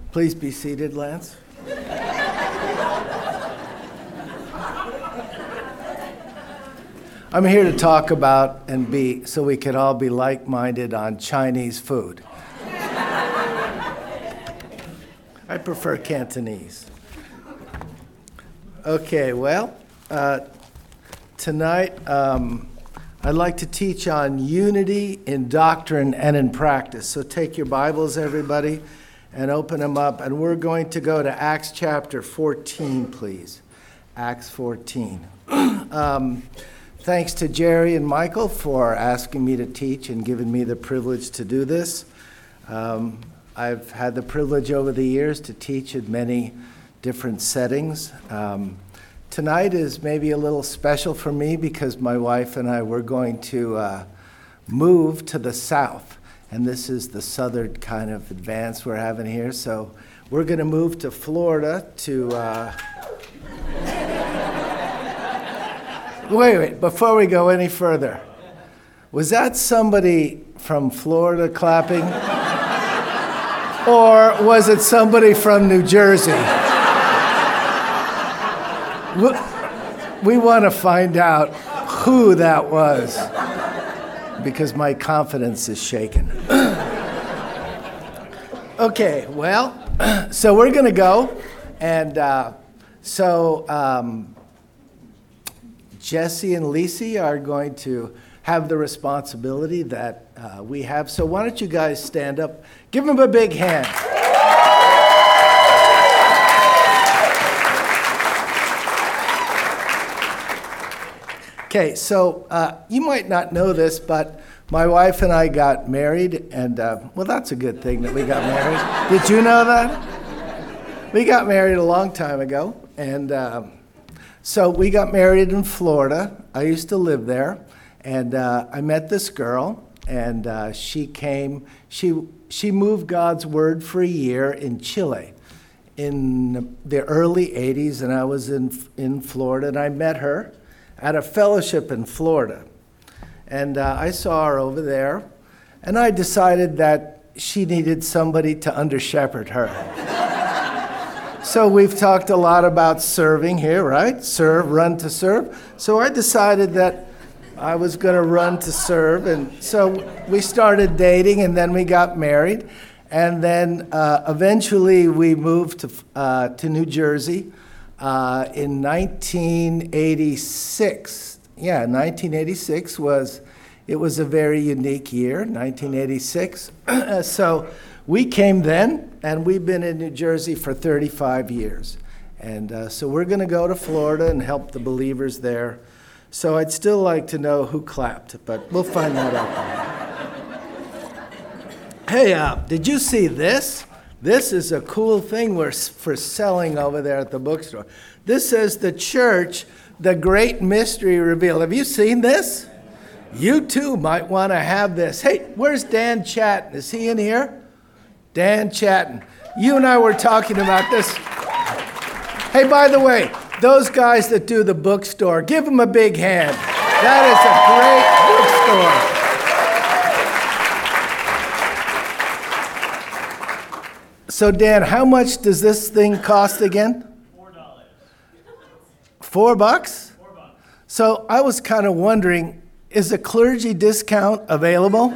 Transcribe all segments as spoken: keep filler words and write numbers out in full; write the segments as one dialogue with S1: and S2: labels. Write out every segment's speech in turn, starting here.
S1: Please be seated, Lance. I'm here to talk about and be, so we can all be like-minded on Chinese food. I prefer Cantonese. Okay, well, uh, tonight um, I'd like to teach on unity in doctrine and in practice. So take your Bibles, everybody, and open them up. And we're going to go to Acts chapter fourteen, please. Acts fourteen. um, Thanks to Jerry and Michael for asking me to teach and giving me the privilege to do this. Um, I've had the privilege over the years to teach in many different settings. Um, tonight is maybe a little special for me because my wife and I were going to uh, move to the south. And this is the southern kind of advance we're having here. So we're going to move to Florida to... Uh, Wait, wait, before we go any further, was that somebody from Florida clapping? Or was it somebody from New Jersey? We want to find out who that was, because my confidence is shaken. Okay, well, so we're going to go, and uh, so... Um, Jesse and Lisi are going to have the responsibility that uh, we have. So why don't you guys stand up? Give them a big hand. Okay, so uh, you might not know this, but my wife and I got married, and uh, well, that's a good thing that we got married. Did you know that? We got married a long time ago, and... Um, So we got married in Florida. I used to live there, and uh, I met this girl, and uh, she came, she she moved God's Word for a year in Chile in the early eighties, and I was in in Florida, and I met her at a fellowship in Florida. And uh, I saw her over there, and I decided that she needed somebody to under-shepherd her. So we've talked a lot about serving here, right? Serve, run to serve. So I decided that I was going to run to serve. And so we started dating, and then we got married. And then uh, eventually we moved to, uh, to New Jersey uh, in nineteen eighty-six. Yeah, nineteen eighty-six was, it was a very unique year, nineteen eighty-six. So we came then, and we've been in New Jersey for thirty-five years. And uh, so we're going to go to Florida and help the believers there. So I'd still like to know who clapped, but we'll find that out. Hey, uh, did you see this? This is a cool thing we're for selling over there at the bookstore. This says the church, the great mystery revealed. Have you seen this? You too might want to have this. Hey, where's Dan Chatton? Is he in here? Dan Chatton. You and I were talking about this. Hey, by the way, those guys that do the bookstore, give them a big hand. That is a great bookstore. So, Dan, how much does this thing cost again?
S2: Four dollars.
S1: Four bucks?
S2: Four bucks.
S1: So I was kind of wondering, is a clergy discount available?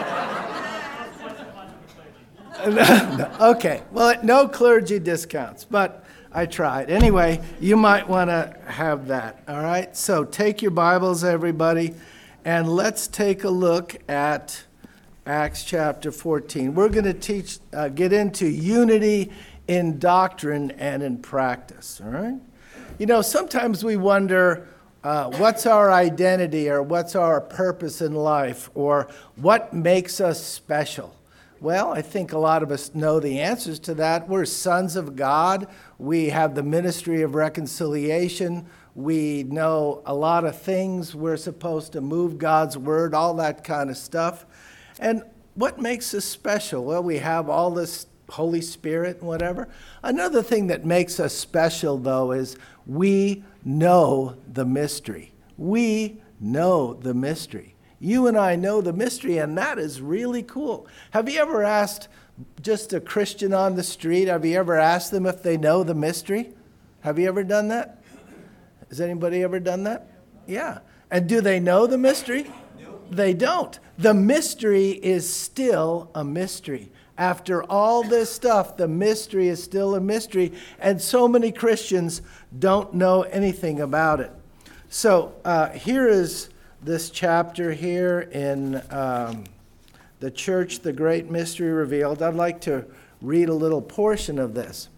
S1: No, okay, well, no clergy discounts, but I tried. Anyway, you might want to have that, all right? So take your Bibles, everybody, and let's take a look at Acts chapter fourteen. We're going to teach, uh, get into unity in doctrine and in practice, all right? You know, sometimes we wonder, uh, what's our identity, or what's our purpose in life, or what makes us special? Well, I think a lot of us know the answers to that. We're sons of God. We have the ministry of reconciliation. We know a lot of things. We're supposed to move God's word, all that kind of stuff. And what makes us special? Well, we have all this Holy Spirit and whatever. Another thing that makes us special, though, is we know the mystery. We know the mystery. You and I know the mystery, and that is really cool. Have you ever asked just a Christian on the street, have you ever asked them if they know the mystery? Have you ever done that? Has anybody ever done that? Yeah. And do they know the mystery? No. They don't. The mystery is still a mystery. After all this stuff, the mystery is still a mystery, and so many Christians don't know anything about it. So uh, here is this chapter here in um, the church, The Great Mystery Revealed. I'd like to read a little portion of this.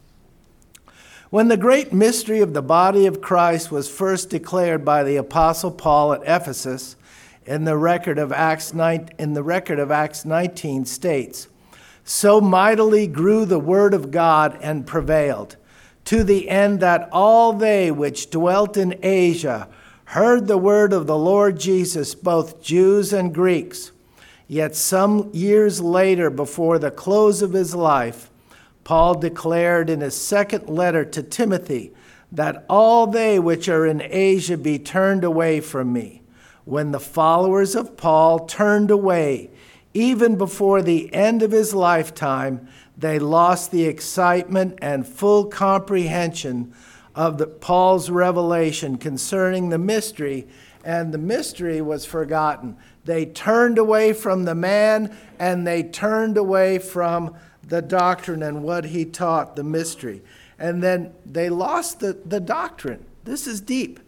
S1: When the great mystery of the body of Christ was first declared by the Apostle Paul at Ephesus, in the record of Acts nine, in the record of Acts nineteen states, so mightily grew the word of God and prevailed, to the end that all they which dwelt in Asia heard the word of the Lord Jesus, both Jews and Greeks. Yet some years later, before the close of his life, Paul declared in his second letter to Timothy that all they which are in Asia be turned away from me. When the followers of Paul turned away, even before the end of his lifetime, they lost the excitement and full comprehension of the, Paul's revelation concerning the mystery, and the mystery was forgotten. They turned away from the man, and they turned away from the doctrine and what he taught, the mystery. And then they lost the, the doctrine. This is deep.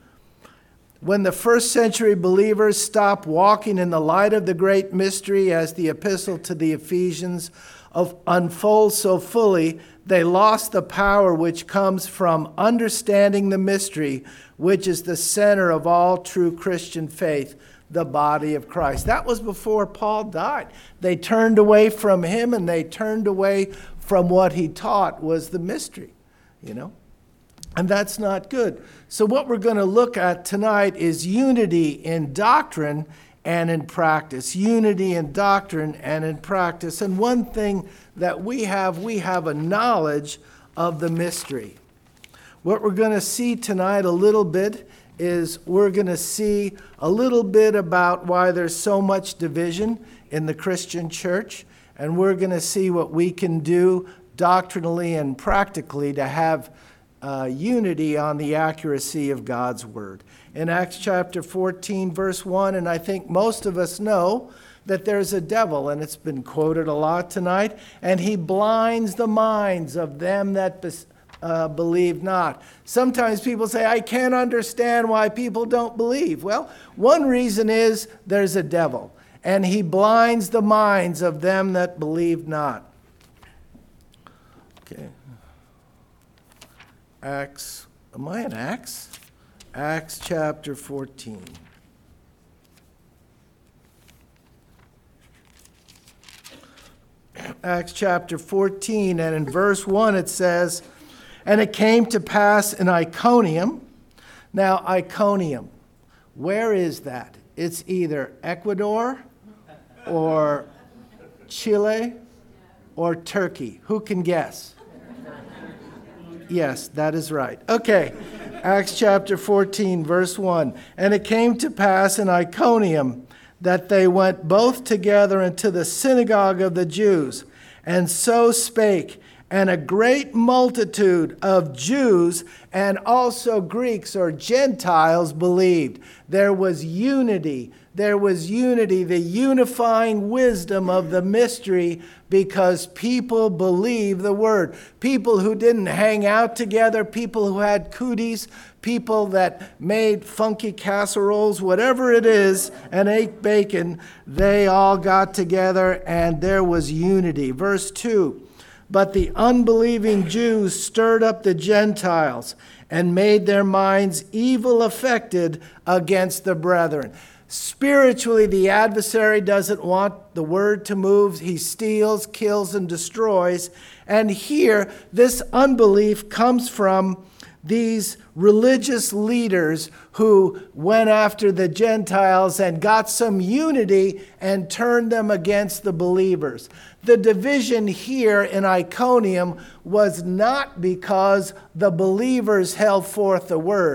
S1: When the first century believers stopped walking in the light of the great mystery, as the epistle to the Ephesians of unfolds so fully, they lost the power which comes from understanding the mystery, which is the center of all true Christian faith, the body of Christ. That was before Paul died. They turned away from him, and they turned away from what he taught was the mystery, you know. And that's not good. So what we're going to look at tonight is unity in doctrine and in practice. Unity in doctrine and in practice. And one thing that we have, we have a knowledge of the mystery. What we're going to see tonight a little bit is we're going to see a little bit about why there's so much division in the Christian church. And we're going to see what we can do doctrinally and practically to have Uh, unity on the accuracy of God's word. In Acts chapter fourteen, verse one, and I think most of us know that there's a devil, and it's been quoted a lot tonight, and he blinds the minds of them that bes- uh, believe not. Sometimes people say, I can't understand why people don't believe. Well, one reason is there's a devil, and he blinds the minds of them that believe not. Okay. Acts, am I in Acts? Acts chapter fourteen. Acts chapter fourteen, and in verse one it says, and it came to pass in Iconium. Now, Iconium, where is that? It's either Ecuador or Chile or Turkey. Who can guess? Yes, that is right. Okay, Acts chapter fourteen, verse one. And it came to pass in Iconium that they went both together into the synagogue of the Jews, and so spake. And a great multitude of Jews and also Greeks or Gentiles believed. There was unity. There was unity, the unifying wisdom of the mystery, because people believe the word. People who didn't hang out together, people who had cooties, people that made funky casseroles, whatever it is, and ate bacon, they all got together and there was unity. Verse two, but the unbelieving Jews stirred up the Gentiles and made their minds evil affected against the brethren. Spiritually, the adversary doesn't want the word to move. He steals, kills, and destroys. And here, this unbelief comes from these religious leaders who went after the Gentiles and got some unity and turned them against the believers. The division here in Iconium was not because the believers held forth the word.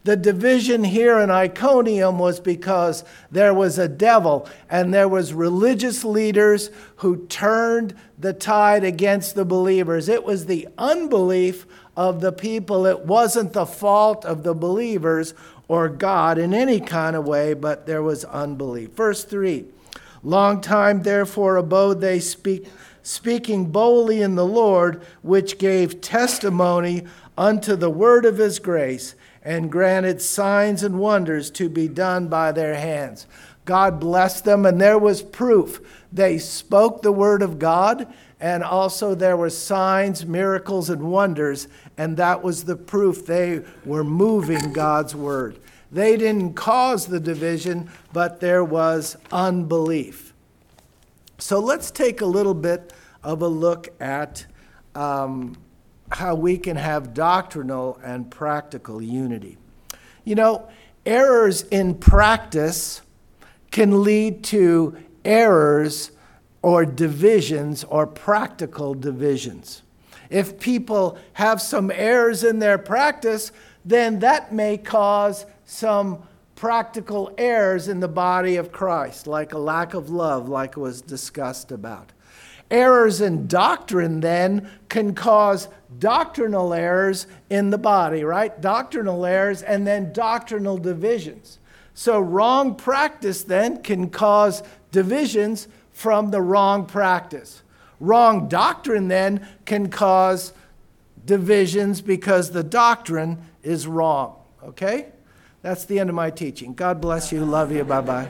S1: The division here in Iconium was because there was a devil and there was religious leaders who turned the tide against the believers. It was the unbelief of the people. It wasn't the fault of the believers or God in any kind of way, but there was unbelief. Verse three, long time therefore abode they speak, speaking boldly in the Lord, which gave testimony unto the word of his grace, and granted signs and wonders to be done by their hands. God blessed them, and there was proof. They spoke the word of God, and also there were signs, miracles, and wonders, and that was the proof they were moving God's word. They didn't cause the division, but there was unbelief. So let's take a little bit of a look at um, how we can have doctrinal and practical unity. You know, errors in practice can lead to errors or divisions or practical divisions. If people have some errors in their practice, then that may cause some practical errors in the body of Christ, like a lack of love, like was discussed about. Errors in doctrine then can cause doctrinal errors in the body, right? Doctrinal errors and then doctrinal divisions. So wrong practice then can cause divisions from the wrong practice. Wrong doctrine then can cause divisions because the doctrine is wrong. Okay? That's the end of my teaching. God bless you. Love you. Bye-bye.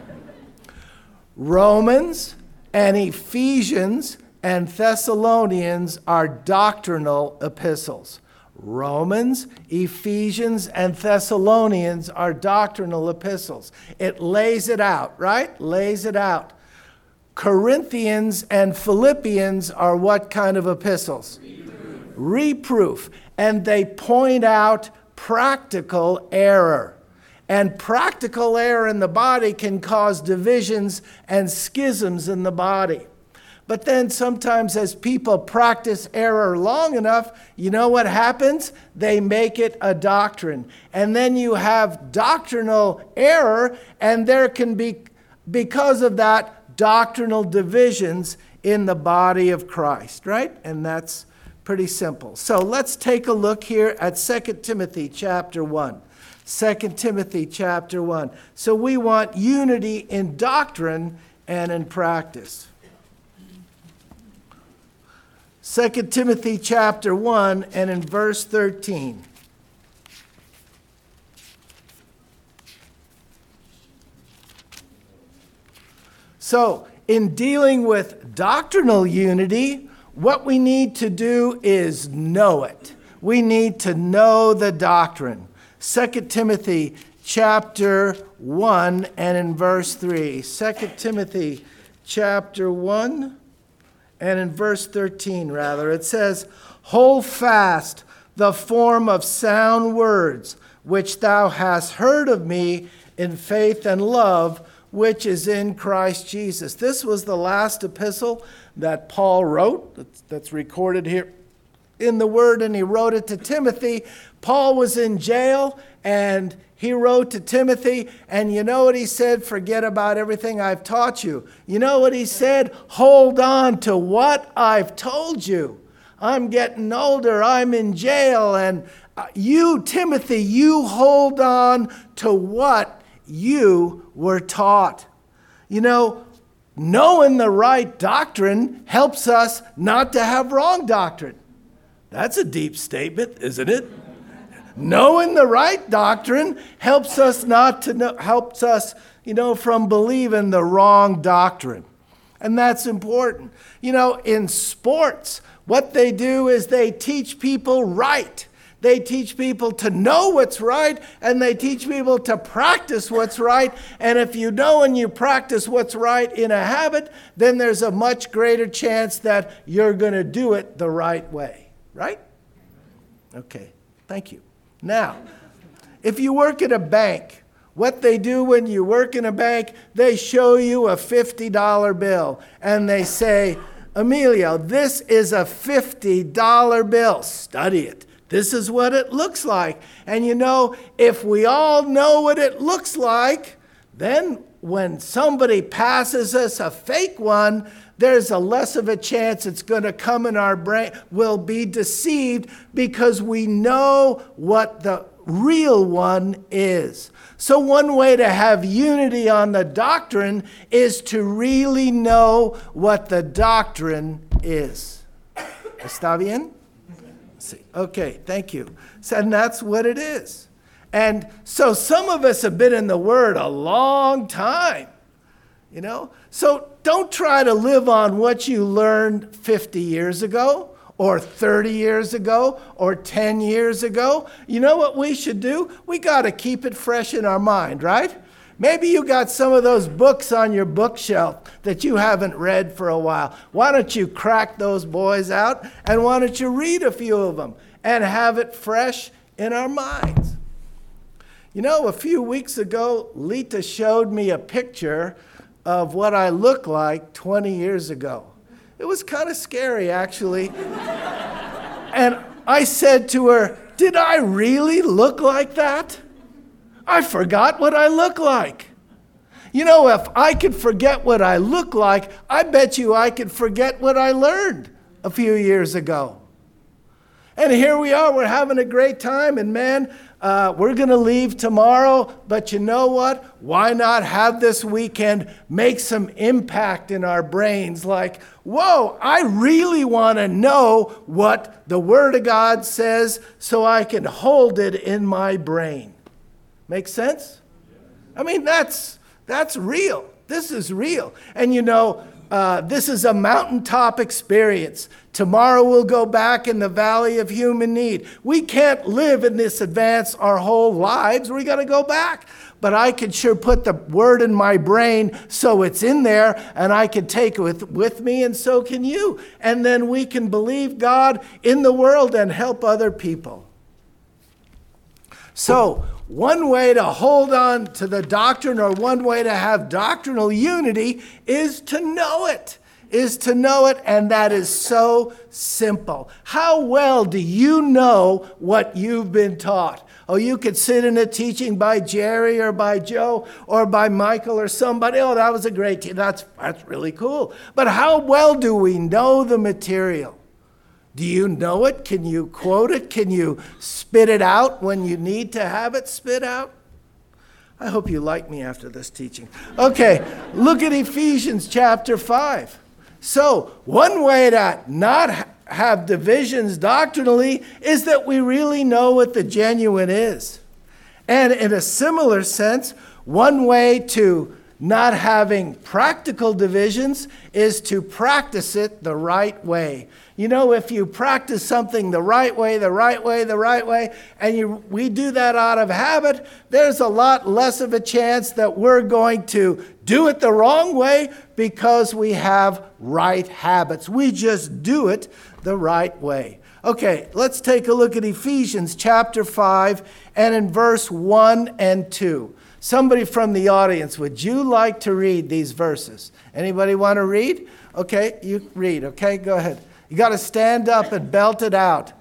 S1: Romans and Ephesians and Thessalonians are doctrinal epistles. Romans, Ephesians, and Thessalonians are doctrinal epistles. It lays it out, right? Lays it out. Corinthians and Philippians are what kind of epistles? Reproof. Reproof. And they point out practical error. And practical error in the body can cause divisions and schisms in the body. But then sometimes as people practice error long enough, you know what happens? They make it a doctrine. And then you have doctrinal error, and there can be, because of that, doctrinal divisions in the body of Christ, right? And that's pretty simple. So let's take a look here at Second Timothy chapter one. Second Timothy chapter one. So we want unity in doctrine and in practice. Second Timothy chapter one and in verse thirteen. So, in dealing with doctrinal unity, what we need to do is know it. We need to know the doctrine. Second Timothy chapter one and in verse three. Second Timothy chapter one and in verse thirteen, rather, it says, hold fast the form of sound words, which thou hast heard of me in faith and love, which is in Christ Jesus. This was the last epistle that Paul wrote, that's, that's recorded here in the Word, and he wrote it to Timothy. Paul was in jail, and he wrote to Timothy, and you know what he said? Forget about everything I've taught you. You know what he said? Hold on to what I've told you. I'm getting older, I'm in jail, and you, Timothy, you hold on to what you were taught. You know, knowing the right doctrine helps us not to have wrong doctrine. That's a deep statement, isn't it? Knowing the right doctrine helps us not to know, helps us, you know, from believing the wrong doctrine. And that's important. You know, in sports, what they do is they teach people right. They teach people to know what's right, and they teach people to practice what's right. And if you know and you practice what's right in a habit, then there's a much greater chance that you're going to do it the right way. Right? Okay, thank you. Now, if you work at a bank, what they do when you work in a bank, they show you a fifty dollar bill, and they say, Emilio, this is a fifty dollar bill. Study it. This is what it looks like. And you know, if we all know what it looks like, then when somebody passes us a fake one, there's a less of a chance it's going to come in our brain. We'll be deceived because we know what the real one is. So one way to have unity on the doctrine is to really know what the doctrine is. ¿Está bien? Sí. Okay, thank you. So, and that's what it is. And so some of us have been in the Word a long time, you know. So don't try to live on what you learned fifty years ago or thirty years ago or ten years ago. You know what we should do? We got to keep it fresh in our mind, right? Maybe you got some of those books on your bookshelf that you haven't read for a while. Why don't you crack those boys out and why don't you read a few of them and have it fresh in our minds? You know, a few weeks ago, Lita showed me a picture of what I looked like twenty years ago. It was kind of scary, actually. And I said to her, did I really look like that? I forgot what I look like. You know, if I could forget what I look like, I bet you I could forget what I learned a few years ago. And here we are, we're having a great time, and man, uh, we're going to leave tomorrow, but you know what? Why not have this weekend make some impact in our brains? Like, whoa, I really want to know what the Word of God says so I can hold it in my brain. Make sense? I mean, that's that's real. This is real. And you know, uh, this is a mountaintop experience. Tomorrow we'll go back in the valley of human need. We can't live in this advance our whole lives. We got to go back. But I could sure put the Word in my brain so it's in there and I can take it with, with me, and so can you. And then we can believe God in the world and help other people. So one way to hold on to the doctrine, or one way to have doctrinal unity, is to know it. Is to know it, and that is so simple. How well do you know what you've been taught? Oh, you could sit in a teaching by Jerry or by Joe or by Michael or somebody. Oh, that was a great teaching. That's, that's really cool. But how well do we know the material? Do you know it? Can you quote it? Can you spit it out when you need to have it spit out? I hope you like me after this teaching. Okay, look at Ephesians chapter five. So one way to not ha- have divisions doctrinally is that we really know what the genuine is. And in a similar sense, one way to not having practical divisions is to practice it the right way. You know, if you practice something the right way, the right way, the right way, and you, we do that out of habit, there's a lot less of a chance that we're going to do it the wrong way because we have right habits. We just do it the right way. Okay, let's take a look at Ephesians chapter five and in verse one and two. Somebody from the audience, would you like to read these verses? Anybody want to read? Okay, you read. Okay, go ahead. You got to stand up and belt it out.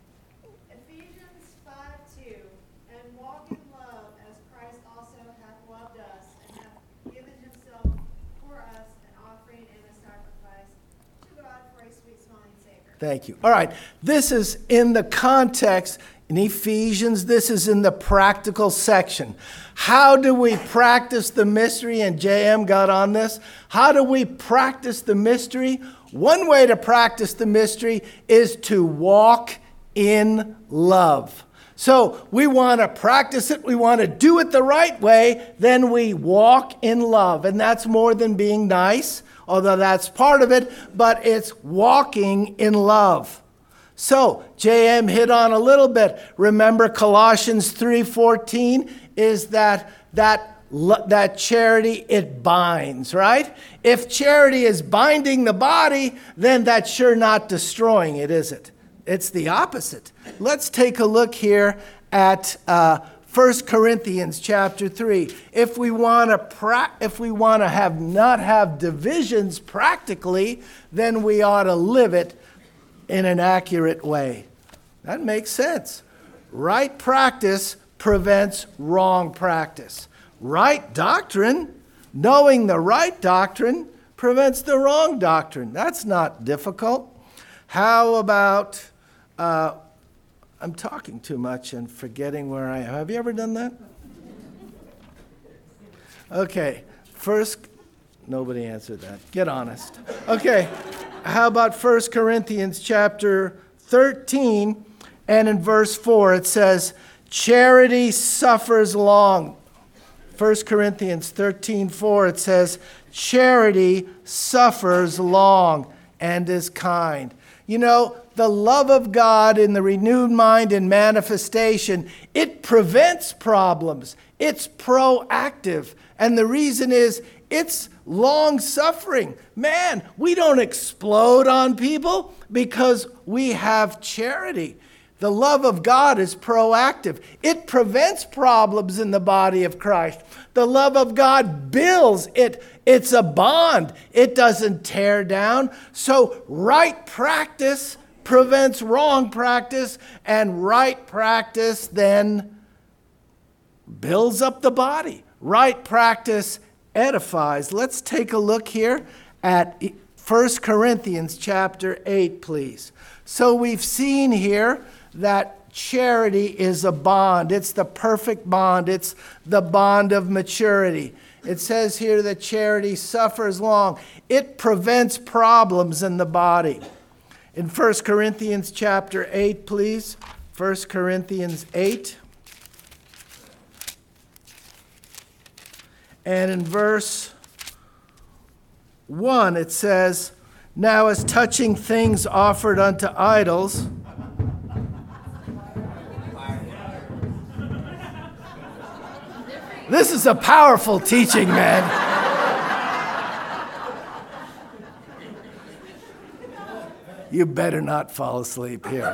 S2: Ephesians five two, and walk in love as Christ also hath loved us, and hath given himself for us an offering and a sacrifice to God for a sweet smelling savor.
S1: Thank you. All right, this is in the context in Ephesians. This is in the practical section. How do we practice the mystery? And J M got on this. How do we practice the mystery? One way to practice the mystery is to walk in love. So we want to practice it. We want to do it the right way. Then we walk in love. And that's more than being nice, although that's part of it. But it's walking in love. So J M hit on a little bit. Remember Colossians three fourteen is that that that charity, it binds, right? If charity is binding the body, then that's sure not destroying it, is it? It's the opposite. Let's take a look here at uh, First Corinthians chapter three. If we want to pra- if we want to have not have divisions practically, then we ought to live it in an accurate way. That makes sense. Right practice prevents wrong practice. Right doctrine, knowing the right doctrine, prevents the wrong doctrine. That's not difficult. How about, uh, I'm talking too much and forgetting where I am. Have you ever done that? Okay, first, nobody answered that. Get honest. Okay, how about First Corinthians chapter thirteen, and in verse four it says, charity suffers long. First Corinthians thirteen four, it says, charity suffers long and is kind. You know, the love of God in the renewed mind and manifestation, it prevents problems. It's proactive. And the reason is it's long suffering. Man, we don't explode on people because we have charity. The love of God is proactive. It prevents problems in the body of Christ. The love of God builds. It, it's a bond. It doesn't tear down. So right practice prevents wrong practice, and right practice then builds up the body. Right practice edifies. Let's take a look here at First Corinthians chapter eight, please. So we've seen here that charity is a bond. It's the perfect bond. It's the bond of maturity. It says here that charity suffers long. It prevents problems in the body. In First Corinthians chapter eight, please. First Corinthians eight. And in verse one, it says, now as touching things offered unto idols, this is a powerful teaching, man. You better not fall asleep here.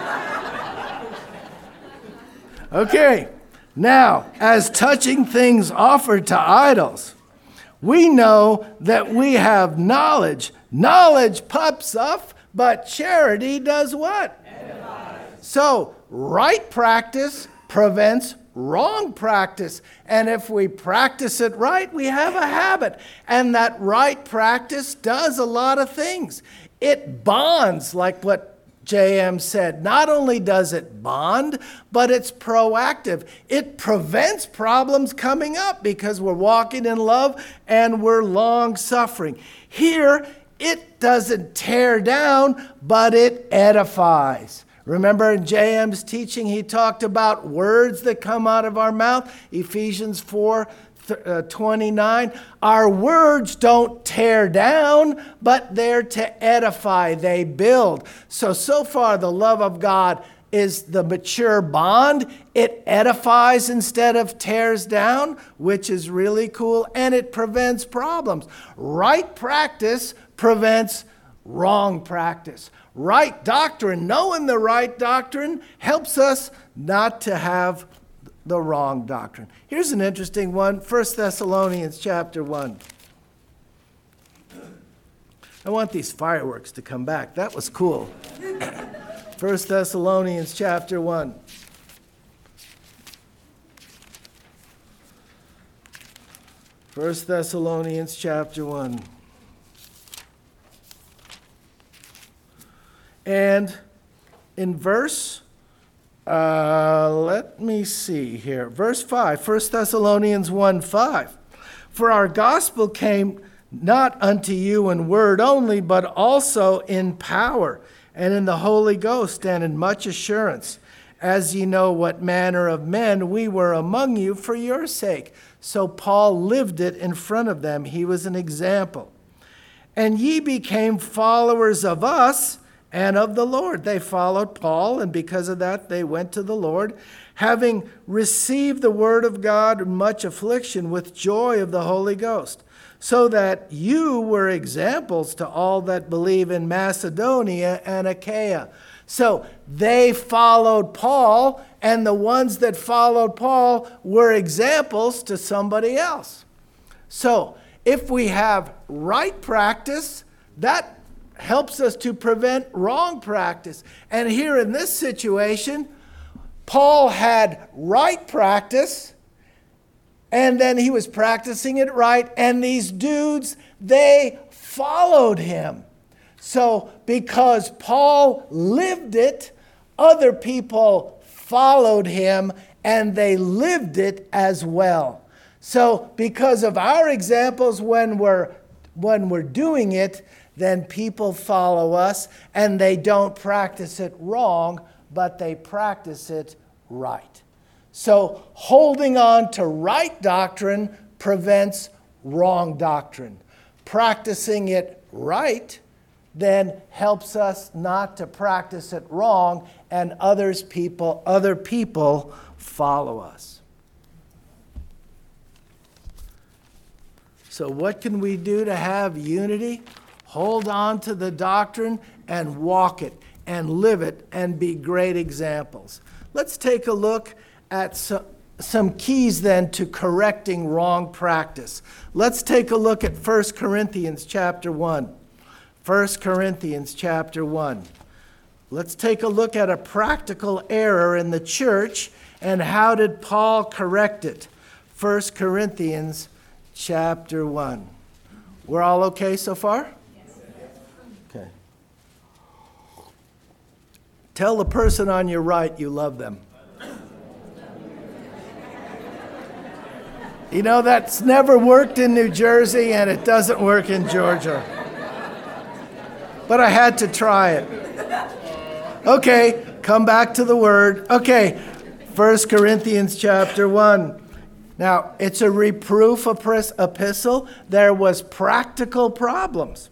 S1: Okay. Now, as touching things offered to idols, we know that we have knowledge. Knowledge puffs up, but charity does what? Edifies. So, right practice prevents wrong practice. And if we practice it right, we have a habit. And that right practice does a lot of things. It bonds, like what J M said. Not only does it bond, but it's proactive. It prevents problems coming up because we're walking in love and we're long suffering. Here, it doesn't tear down, but it edifies. Remember in J M's teaching, he talked about words that come out of our mouth. Ephesians four twenty-nine. Our words don't tear down, but they're to edify. They build. So, so far the love of God is the mature bond. It edifies instead of tears down, which is really cool, and it prevents problems. Right practice prevents wrong practice. Right doctrine, knowing the right doctrine, helps us not to have the wrong doctrine. Here's an interesting one, First Thessalonians chapter one. I want these fireworks to come back. That was cool. First Thessalonians chapter one. First Thessalonians chapter one. And in verse Uh, let me see here. Verse five, First Thessalonians one five. For our gospel came not unto you in word only, but also in power, and in the Holy Ghost, and in much assurance, as ye know what manner of men we were among you for your sake. So Paul lived it in front of them. He was an example. And ye became followers of us, and of the Lord. They followed Paul, and because of that, they went to the Lord, having received the word of God in much affliction with joy of the Holy Ghost, so that you were examples to all that believe in Macedonia and Achaia. So they followed Paul, and the ones that followed Paul were examples to somebody else. So if we have right practice, that helps us to prevent wrong practice. And here in this situation, Paul had right practice, and then he was practicing it right, and these dudes, they followed him. So because Paul lived it, other people followed him, and they lived it as well. So because of our examples when we're when we're doing it, then people follow us, and they don't practice it wrong, but they practice it right. So holding on to right doctrine prevents wrong doctrine. Practicing it right then helps us not to practice it wrong, and others people, other people follow us. So what can we do to have unity? Hold on to the doctrine and walk it and live it and be great examples. Let's take a look at some, some keys then to correcting wrong practice. Let's take a look at First Corinthians chapter one. First Corinthians chapter one. Let's take a look at a practical error in the church and how did Paul correct it. First Corinthians chapter one. We're all okay so far? Okay. Tell the person on your right you love them. You know, that's never worked in New Jersey, and it doesn't work in Georgia. But I had to try it. Okay, come back to the word. Okay, First Corinthians chapter one. Now, it's a reproof epistle. There was practical problems.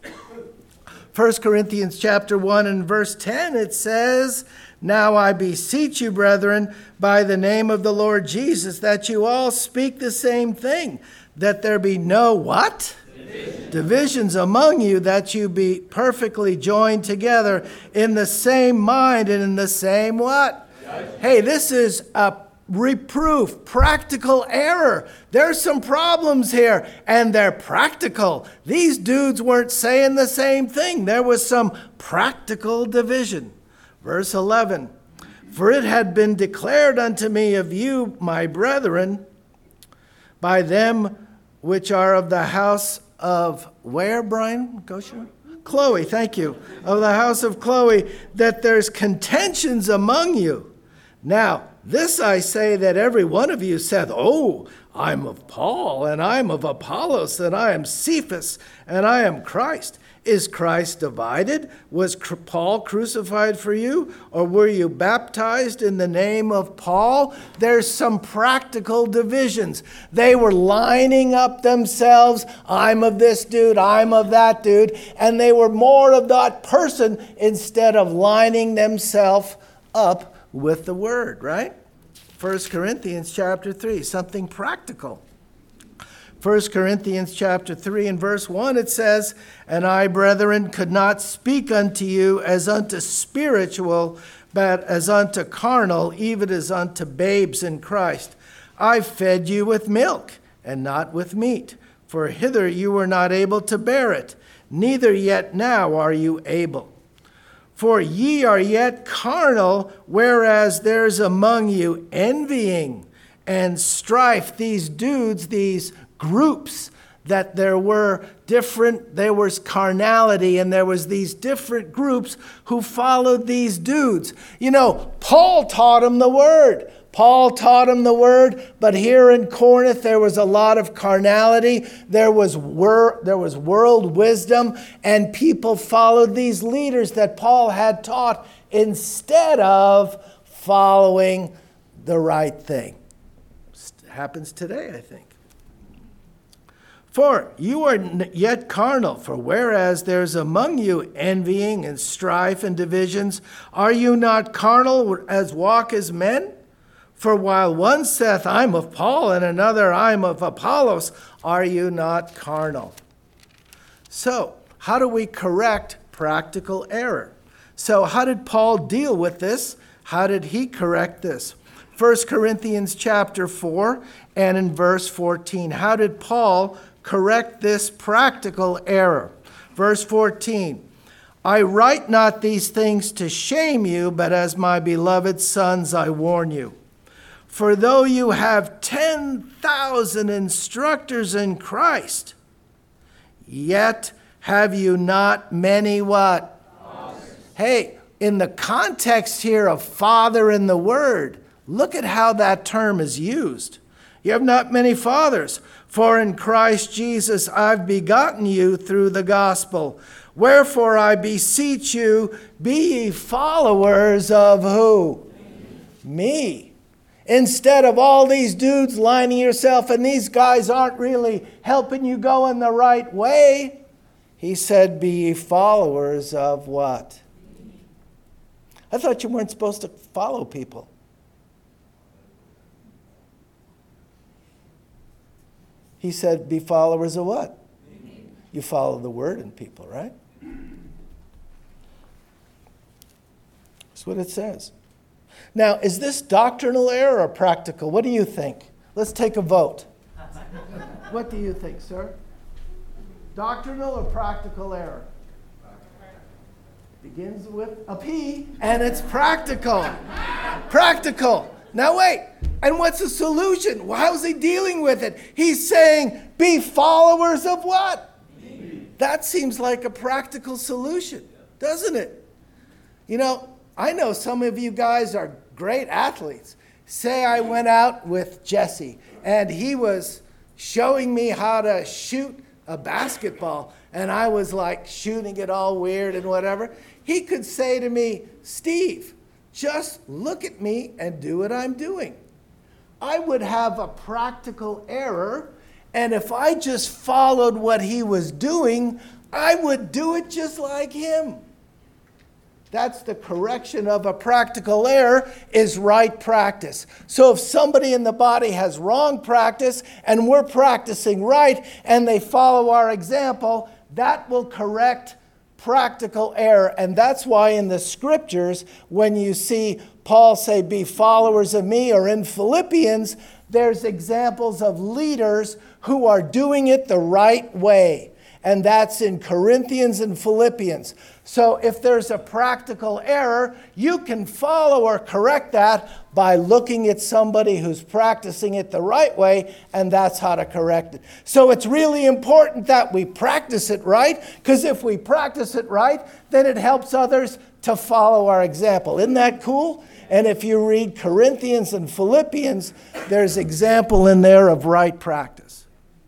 S1: First Corinthians chapter one and verse ten, it says, "Now I beseech you, brethren, by the name of the Lord Jesus, that you all speak the same thing, that there be no" what? Division. "Divisions among you, that you be perfectly joined together in the same mind and in the same" what? Judgment. Hey, this is a reproof, practical error. There's some problems here, and they're practical. These dudes weren't saying the same thing. There was some practical division. Verse eleven, "For it had been declared unto me of you, my brethren, by them which are of the house of," where, Brian? Goshen? Chloe, thank you. "Of the house of Chloe, that there's contentions among you. Now, this I say, that every one of you saith, Oh, I'm of Paul, and I'm of Apollos, and I am Cephas, and I am Christ. Is Christ divided? Was Paul crucified for you? Or were you baptized in the name of Paul?" There's some practical divisions. They were lining up themselves. I'm of this dude, I'm of that dude. And they were more of that person instead of lining themselves up with the word, right? First Corinthians chapter three, something practical. First Corinthians chapter three and verse one, it says, "And I, brethren, could not speak unto you as unto spiritual, but as unto carnal, even as unto babes in Christ. I fed you with milk, and not with meat, for hither you were not able to bear it, neither yet now are you able. For ye are yet carnal, whereas there's among you envying and strife." These dudes, these groups, that there were different, there was carnality, and there was these different groups who followed these dudes. You know, Paul taught them the word. Paul taught them the word, but here in Corinth there was a lot of carnality. There was wor- there was world wisdom, and people followed these leaders that Paul had taught instead of following the right thing. It happens today, I think. "For you are yet carnal, for whereas there's among you envying and strife and divisions, are you not carnal as walk as men? For while one saith, I'm of Paul, and another, I'm of Apollos, are you not carnal?" So, how do we correct practical error? So, how did Paul deal with this? How did he correct this? First Corinthians chapter four and in verse fourteen. How did Paul correct this practical error? Verse fourteen, I write not these things to shame you, but as my beloved sons I warn you. For though you have ten thousand instructors in Christ, yet have you not many what? Fathers. Hey, in the context here of Father in the Word, look at how that term is used. You have not many fathers, for in Christ Jesus I've begotten you through the gospel. Wherefore I beseech you, be ye followers of who? Me. Me. Instead of all these dudes lining yourself, and these guys aren't really helping you go in the right way, he said, be ye followers of what? I thought you weren't supposed to follow people. He said, be followers of what? You follow the word in people, right? That's what it says. Now, is this doctrinal error or practical? What do you think? Let's take a vote. What do you think, sir? Doctrinal or practical error? Begins with a P, and it's practical. Practical. Now wait, and what's the solution? Well, how's he dealing with it? He's saying, be followers of what? Me. That seems like a practical solution, doesn't it? You know, I know some of you guys are great athletes. Say I went out with Jesse, and he was showing me how to shoot a basketball, and I was like shooting it all weird and whatever. He could say to me, Steve, just look at me and do what I'm doing. I would have a practical error, and if I just followed what he was doing, I would do it just like him. That's the correction of a practical error, is right practice. So if somebody in the body has wrong practice and we're practicing right and they follow our example, that will correct practical error. And that's why in the scriptures, when you see Paul say, be followers of me, or in Philippians, there's examples of leaders who are doing it the right way. And that's in Corinthians and Philippians. So if there's a practical error, you can follow or correct that by looking at somebody who's practicing it the right way, and that's how to correct it. So it's really important that we practice it right, because if we practice it right, then it helps others to follow our example. Isn't that cool? And if you read Corinthians and Philippians, there's example in there of right practice.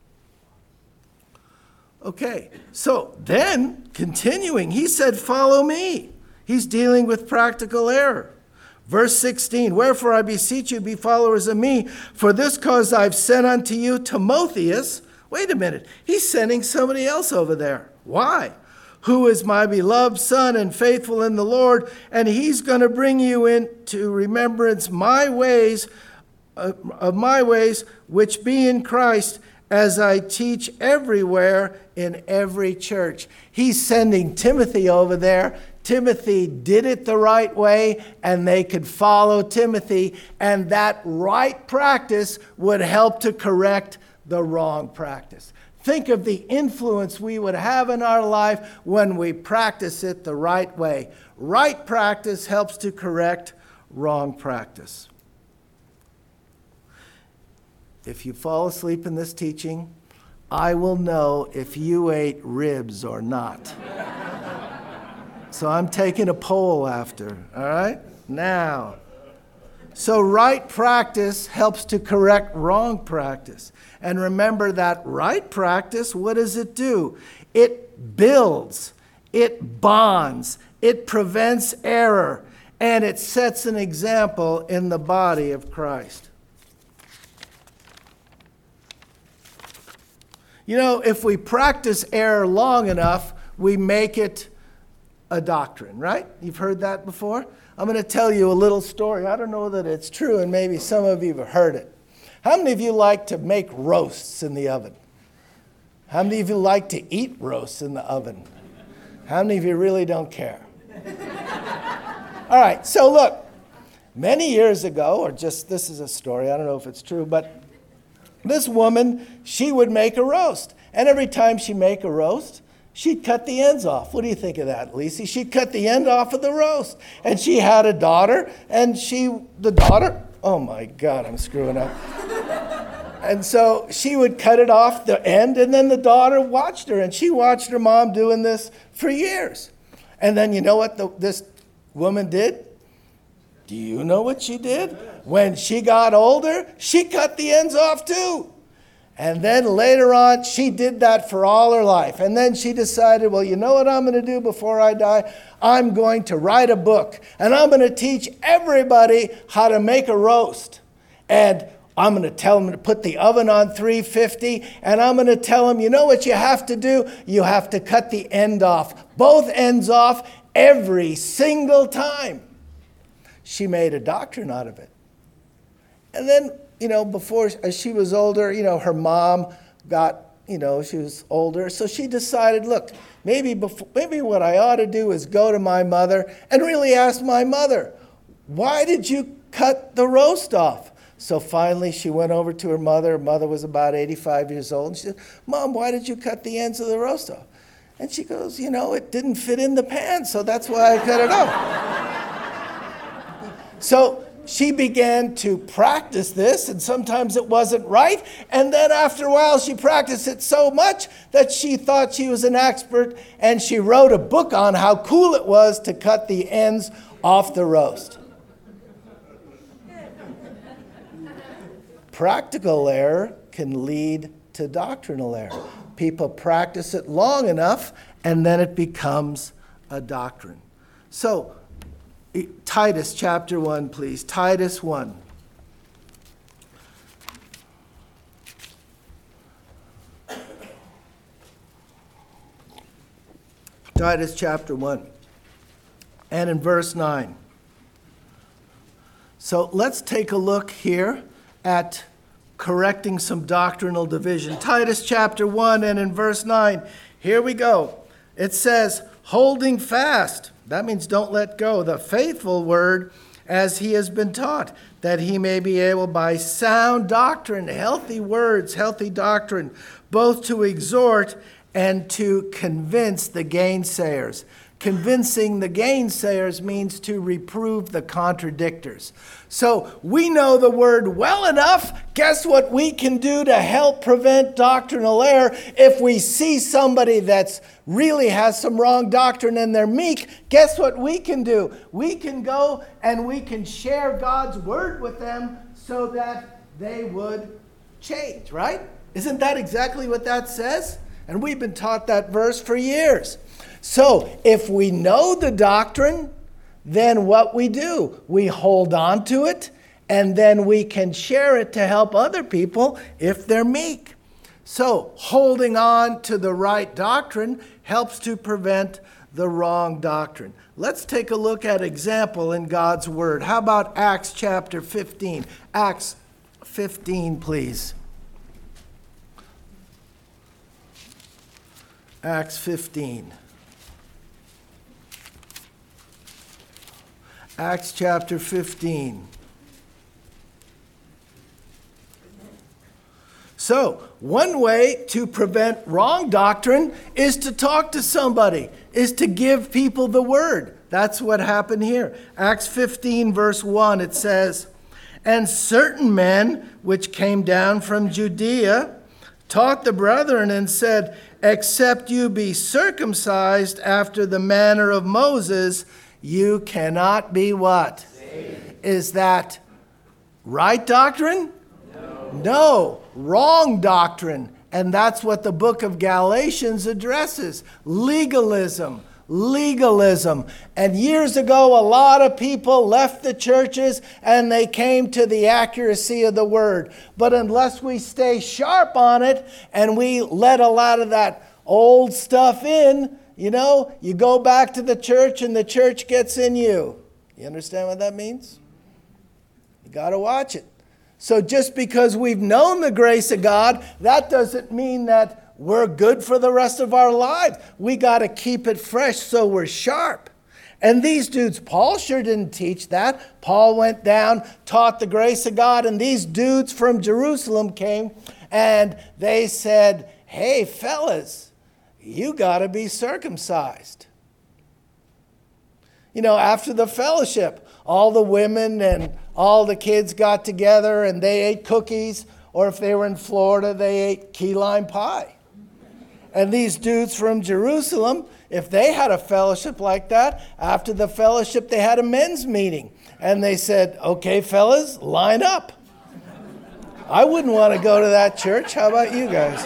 S1: Okay, so then, continuing, he said, follow me. He's dealing with practical error. Verse sixteen, wherefore I beseech you, be followers of me. For this cause I've sent unto you Timotheus. Wait a minute, he's sending somebody else over there. Why? Who is my beloved son and faithful in the Lord, and he's going to bring you into remembrance my ways, uh, of my ways, which be in Christ, as I teach everywhere in every church. He's sending Timothy over there. Timothy did it the right way, and they could follow Timothy, and that right practice would help to correct the wrong practice. Think of the influence we would have in our life when we practice it the right way. Right practice helps to correct wrong practice. If you fall asleep in this teaching, I will know if you ate ribs or not. So I'm taking a poll after, all right? Now, so right practice helps to correct wrong practice. And remember that right practice, what does it do? It builds, it bonds, it prevents error, and it sets an example in the body of Christ. You know, if we practice error long enough, we make it a doctrine, right? You've heard that before? I'm going to tell you a little story. I don't know that it's true, and maybe some of you have heard it. How many of you like to make roasts in the oven? How many of you like to eat roasts in the oven? How many of you really don't care? All right, so look, many years ago, or just this is a story, I don't know if it's true, but this woman, she would make a roast. And every time she make a roast, She'd cut the ends off. What do you think of that, Lisa? She'd cut the end off of the roast. And she had a daughter, and she, the daughter, oh my God, I'm screwing up. And so she would cut it off the end, and then the daughter watched her, and she watched her mom doing this for years. And then you know what the, this woman did? Do you know what she did? When she got older, she cut the ends off too. And then later on, she did that for all her life. And then she decided, well, you know what I'm going to do before I die? I'm going to write a book. And I'm going to teach everybody how to make a roast. And I'm going to tell them to put the oven on three fifty. And I'm going to tell them, you know what you have to do? You have to cut the end off. Both ends off every single time. She made a doctrine out of it. And then, you know, before, as she was older, you know, her mom got, you know, she was older. So she decided, look, maybe before, maybe what I ought to do is go to my mother and really ask my mother, why did you cut the roast off? So finally she went over to her mother. Her mother was about eighty-five years old. And she said, Mom, why did you cut the ends of the roast off? And she goes, you know, it didn't fit in the pan, so that's why I cut it off. So she began to practice this, and sometimes it wasn't right. And then after a while, she practiced it so much that she thought she was an expert, and she wrote a book on how cool it was to cut the ends off the roast. Practical error can lead to doctrinal error. People practice it long enough, and then it becomes a doctrine. So, Titus chapter one, please. Titus one. Titus chapter one. And in verse nine. So let's take a look here at correcting some doctrinal division. Titus chapter one and in verse nine. Here we go. It says, holding fast. That means don't let go. The faithful word as he has been taught, that he may be able by sound doctrine, healthy words, healthy doctrine, both to exhort and to convince the gainsayers. Convincing the gainsayers means to reprove the contradictors. So we know the word well enough. Guess what we can do to help prevent doctrinal error? If we see somebody that's really has some wrong doctrine and they're meek, guess what we can do? We can go and we can share God's word with them so that they would change, right? Isn't that exactly what that says? And we've been taught that verse for years. So if we know the doctrine, then what we do, we hold on to it, and then we can share it to help other people if they're meek. So holding on to the right doctrine helps to prevent the wrong doctrine. Let's take a look at example in God's word. How about Acts chapter fifteen? Acts fifteen, please. Acts fifteen. Acts chapter fifteen. So, one way to prevent wrong doctrine is to talk to somebody, is to give people the word. That's what happened here. Acts fifteen, verse one, it says, and certain men which came down from Judea taught the brethren and said, except you be circumcised after the manner of Moses, you cannot be what? Saved. Is that right doctrine? No. No, wrong doctrine. And that's what the book of Galatians addresses. Legalism. Legalism. And years ago, a lot of people left the churches and they came to the accuracy of the word. But unless we stay sharp on it and we let a lot of that old stuff in, you know, you go back to the church and the church gets in you. You understand what that means? You got to watch it. So just because we've known the grace of God, that doesn't mean that we're good for the rest of our lives. We got to keep it fresh so we're sharp. And these dudes, Paul sure didn't teach that. Paul went down, taught the grace of God, and these dudes from Jerusalem came and they said, hey, fellas, you got to be circumcised. You know, after the fellowship, all the women and all the kids got together and they ate cookies, or if they were in Florida, they ate key lime pie. And these dudes from Jerusalem, if they had a fellowship like that, after the fellowship, they had a men's meeting. And they said, okay, fellas, line up. I wouldn't want to go to that church. How about you guys?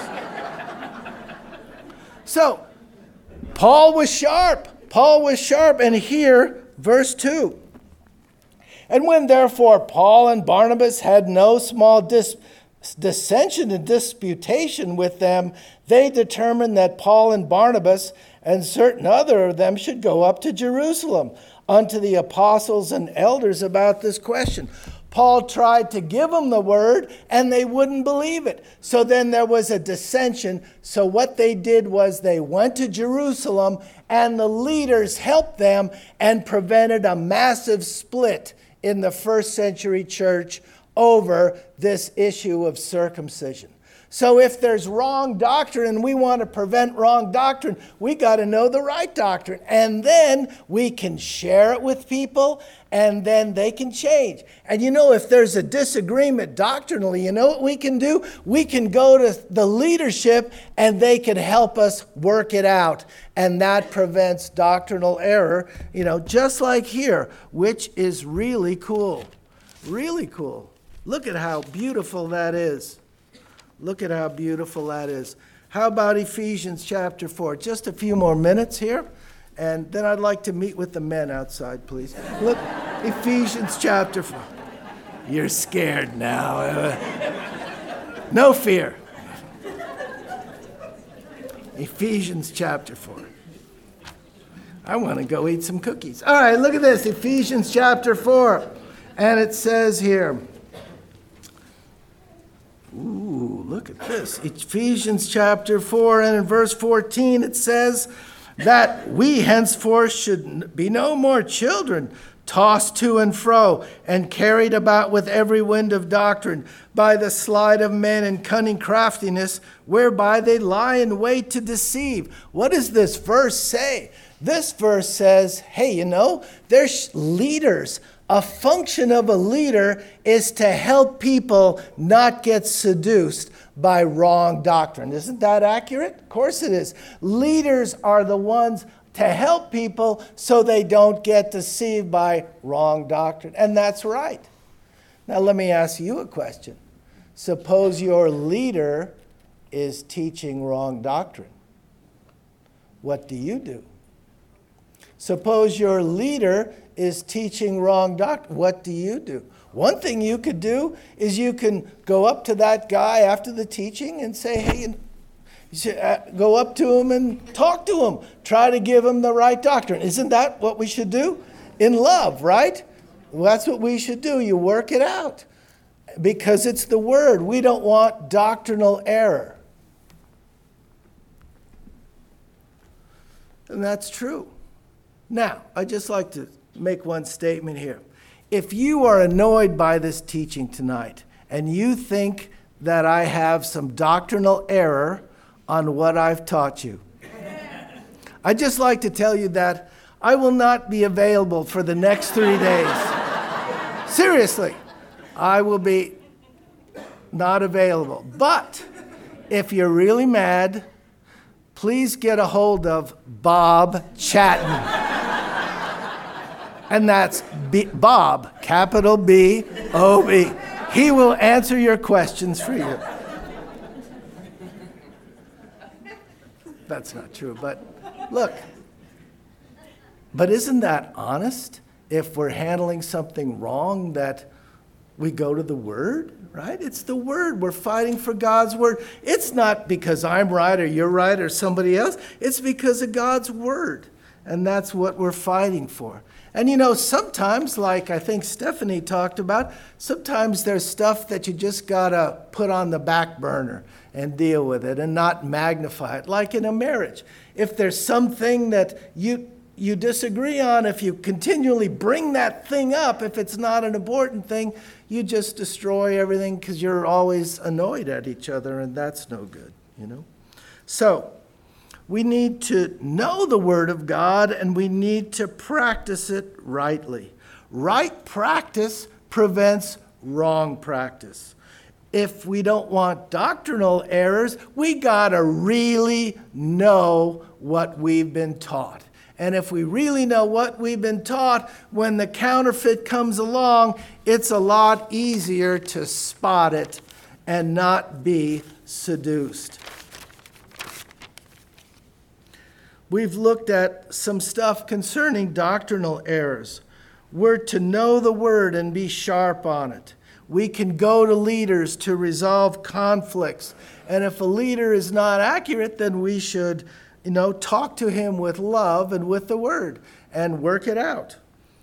S1: So, Paul was sharp. Paul was sharp. And here, verse two. And when therefore Paul and Barnabas had no small dis- dissension and disputation with them, they determined that Paul and Barnabas and certain other of them should go up to Jerusalem unto the apostles and elders about this question. Paul tried to give them the word, and they wouldn't believe it. So then there was a dissension. So what they did was they went to Jerusalem, and the leaders helped them and prevented a massive split in the first century church over this issue of circumcision. So if there's wrong doctrine and we want to prevent wrong doctrine, we got to know the right doctrine. And then we can share it with people, and then they can change. And you know, if there's a disagreement doctrinally, you know what we can do? We can go to the leadership and they can help us work it out. And that prevents doctrinal error, you know, just like here, which is really cool. Really cool. Look at how beautiful that is. Look at how beautiful that is. How about Ephesians chapter four? Just a few more minutes here, and then I'd like to meet with the men outside, please. Look, Ephesians chapter four. You're scared now. Uh, no fear. Ephesians chapter four. I want to go eat some cookies. All right, look at this. Ephesians chapter four. And it says here, ooh, look at this. Ephesians chapter four, and in verse fourteen it says that we henceforth should be no more children, tossed to and fro, and carried about with every wind of doctrine, by the sleight of men and cunning craftiness, whereby they lie in wait to deceive. What does this verse say? This verse says, hey, you know, there's leaders. A function of a leader is to help people not get seduced by wrong doctrine. Isn't that accurate? Of course it is. Leaders are the ones to help people so they don't get deceived by wrong doctrine. And that's right. Now let me ask you a question. Suppose your leader is teaching wrong doctrine. What do you do? Suppose your leader is teaching wrong doctrine. What do you do? One thing you could do is you can go up to that guy after the teaching and say, hey, you should, uh, go up to him and talk to him. Try to give him the right doctrine. Isn't that what we should do? In love, right? Well, that's what we should do. You work it out. Because it's the word. We don't want doctrinal error. And that's true. Now, I'd just like to make one statement here. If you are annoyed by this teaching tonight and you think that I have some doctrinal error on what I've taught you, I'd just like to tell you that I will not be available for the next three days. Seriously, I will be not available. But if you're really mad, please get a hold of Bob Chatton. And that's B- Bob, capital B O B. He will answer your questions for you. That's not true, but look. But isn't that honest? If we're handling something wrong, that we go to the Word, right? It's the Word. We're fighting for God's Word. It's not because I'm right or you're right or somebody else. It's because of God's Word. And that's what we're fighting for. And you know, sometimes, like I think Stephanie talked about, sometimes there's stuff that you just got to put on the back burner and deal with it and not magnify it. Like in a marriage. If there's something that you you disagree on, if you continually bring that thing up, if it's not an important thing, you just destroy everything because you're always annoyed at each other, and that's no good, you know. So, We need to know the Word of God, and we need to practice it rightly. Right practice prevents wrong practice. If we don't want doctrinal errors, we got to really know what we've been taught. And if we really know what we've been taught, when the counterfeit comes along, it's a lot easier to spot it and not be seduced. We've looked at some stuff concerning doctrinal errors. We're to know the Word and be sharp on it. We can go to leaders to resolve conflicts. And if a leader is not accurate, then we should, you know, talk to him with love and with the Word and work it out.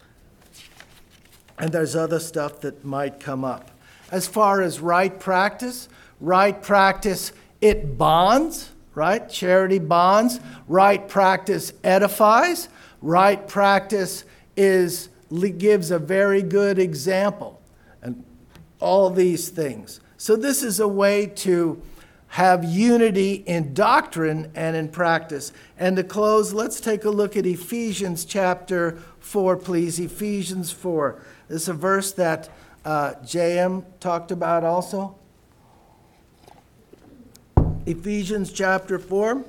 S1: And there's other stuff that might come up. As far as right practice, right practice, it bonds, right? Charity bonds. Right practice edifies. Right practice is gives a very good example. And all these things. So this is a way to have unity in doctrine and in practice. And to close, let's take a look at Ephesians chapter four, please. Ephesians four. This is a verse that uh, J M talked about also. Ephesians chapter four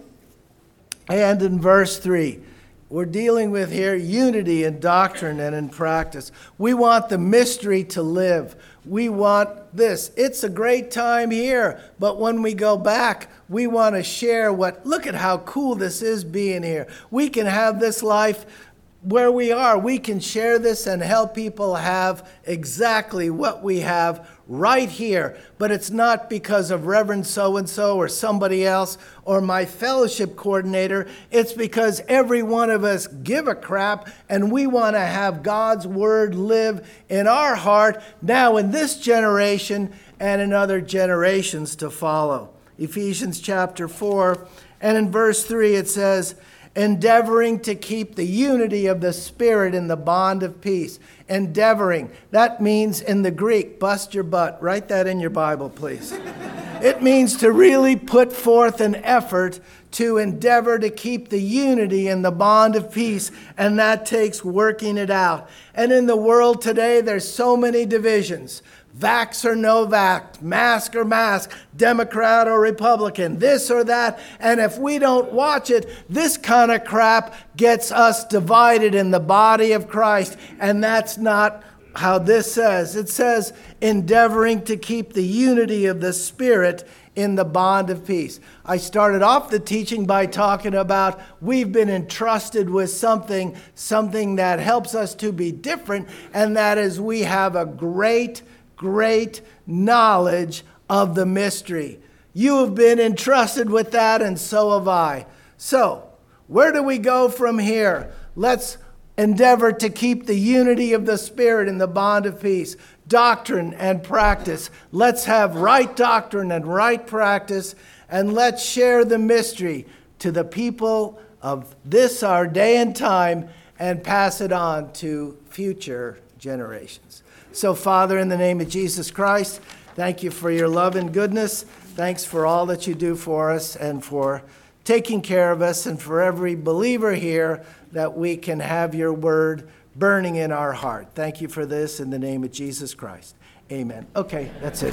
S1: and in verse three. We're dealing with here unity in doctrine and in practice. We want the mystery to live. We want this. It's a great time here, but when we go back, we want to share what, look at how cool this is being here. We can have this life where we are. We can share this and help people have exactly what we have right here. But it's not because of Reverend so-and-so or somebody else or my fellowship coordinator. It's because every one of us give a crap, and we want to have God's Word live in our heart now in this generation and in other generations to follow. Ephesians chapter four, and in verse three it says, endeavoring to keep the unity of the Spirit in the bond of peace. Endeavoring. That means in the Greek, bust your butt. Write that in your Bible, please. It means to really put forth an effort to endeavor to keep the unity in the bond of peace, and that takes working it out. And in the world today, there's so many divisions. Vax or no vax, mask or mask, Democrat or Republican, this or that. And if we don't watch it, this kind of crap gets us divided in the body of Christ. And that's not how this says. It says, endeavoring to keep the unity of the Spirit in the bond of peace. I started off the teaching by talking about we've been entrusted with something, something that helps us to be different, and that is we have a great Great knowledge of the mystery. You have been entrusted with that, and so have I. So, where do we go from here? Let's endeavor to keep the unity of the Spirit in the bond of peace. Doctrine and practice. Let's have right doctrine and right practice, and let's share the mystery to the people of this our day and time and pass it on to future generations. So, Father, in the name of Jesus Christ, thank you for your love and goodness. Thanks for all that you do for us and for taking care of us, and for every believer here that we can have your word burning in our heart. Thank you for this in the name of Jesus Christ. Amen. Okay, that's it.